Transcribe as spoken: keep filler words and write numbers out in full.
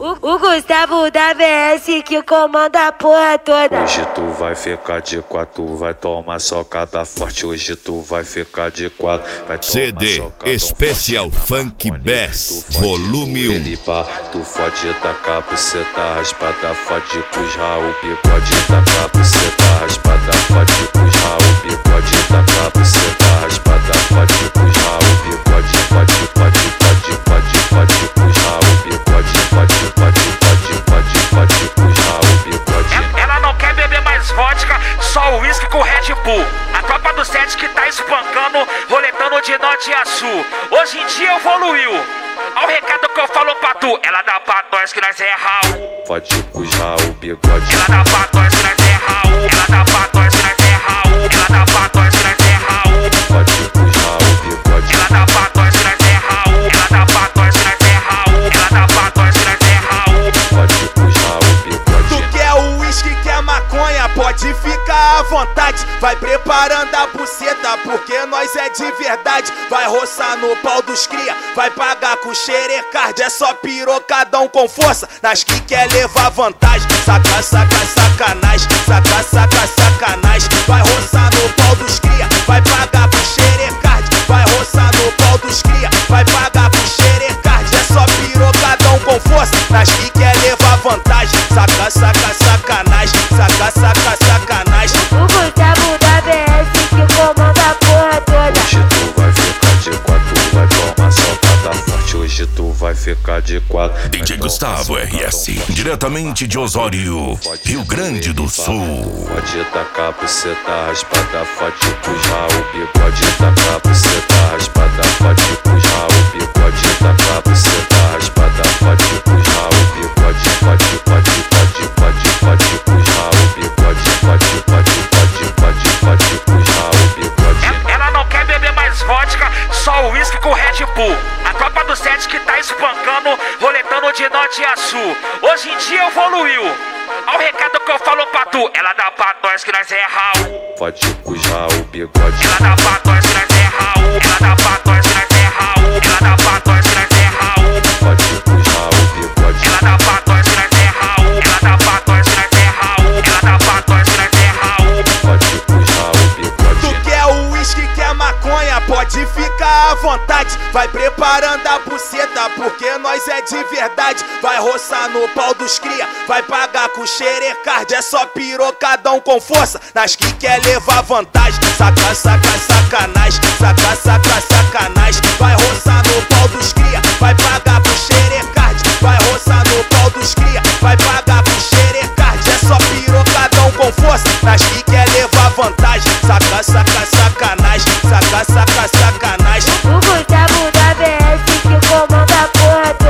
O, o Gustavo da V S que comanda a porra toda. Hoje tu vai ficar de quatro, vai tomar socada forte. Hoje tu vai ficar de quatro, vai tomar C D Especial Funk Bass Volume um. Tu fode tacar buceta raspada, fode puxar o bigode, tacar buceta raspada, fode puxar o bigode, tacar buceta raspada, fode puxar o bigode, fode, fode, fode, fode, fode puxar o bigode, fode, fode, fode, fode, fode puxar o bigode. Ela não quer beber mais vodka, só uísque com Red Bull. A tropa do sete que tá espancando, roletando de norte a sul. Hoje em dia evoluiu. Olha o recado que eu falo pra tu. Ela dá pra nós que nós é Raul. Fode puxar o bigode. Ela dá pra nós que nós é Raul. Ela dá pra nós que nós é Raul. Ela dá pra nós que nós é Raul. Fode puxar o bigode. Ela dá pra nós que nós é Raul. Ela dá pra nós que nós é Raul. Ela dá pra nós que nós é Raul. Pode puxar o bigode. Tu quer o uísque, quer maconha, pode ficar à vontade. Vai preparando a buceta, porque nós é de verdade. Vai roçar no pau dos cria, vai pagar com xerecard. É só pirocadão com força, nas que quer levar vantagem. Saca, saca, sacanagem, saca, saca, sacanagem. Vai roçar no pau dos cria, vai pagar com xerecard. Vai roçar no pau dos cria, vai pagar com xerecard. É só pirocadão com força, nas que quer levar vantagem. Saca, saca, sacanagem, saca, saca, sacanagem. O Gustavo da V S que comanda a porra toda. Hoje tu vai ficar de quatro, vai tomar socada forte. Hoje tu vai ficar de quatro. D J Gustavo R S, diretamente de Osório, Rio Grande do Sul. Pode tacar buceta raspada, fode puxar o bigode, tacar buceta raspada, fode puxar o bigode, tacar buceta raspada, fode puxar o bigode, fode, fode, fode, fode, fode puxar o bigode, fode, fode, fode, fode, fode puxar o bigode. Ela não quer beber mais vodka, só uísque com Red Bull. A tropa do sete que tá espancando, roletando de norte a sul. Hoje em dia evoluiu. Olha o recado que eu falo pra tu. Ela dá pra nós que nós é Raul. Pode puxar o bigode. Ela dá pra nós que nós é Raul. Ela dá pra nós que nós é Raul. Ela dá pra nós que nós é Raul. Pode puxar o bigode. Ela dá pra nós que nós é Raul. Ela dá pra nós que nós é Raul. Ela dá pra nós que nós é Raul. Pode puxar o bigode. Tu quer o uísque, quer maconha, pode ficar à vontade. Vai preparando a buceta, porque nós é de verdade. Vai roçar no pau dos cria, vai pagar com xerecard. É só pirocadão com força, nas que quer levar vantagem. Saca, saca, sacanagem, saca, saca, sacanagem. Vai roçar no pau dos cria, vai pagar com xerecard. Vai roçar no pau dos cria, vai pagar com xerecard. É só pirocadão com força, nas que quer levar vantagem. Saca, saca, sacanagem, saca, saca, sacanagem. O Gustavo da V S que comanda a porra toda.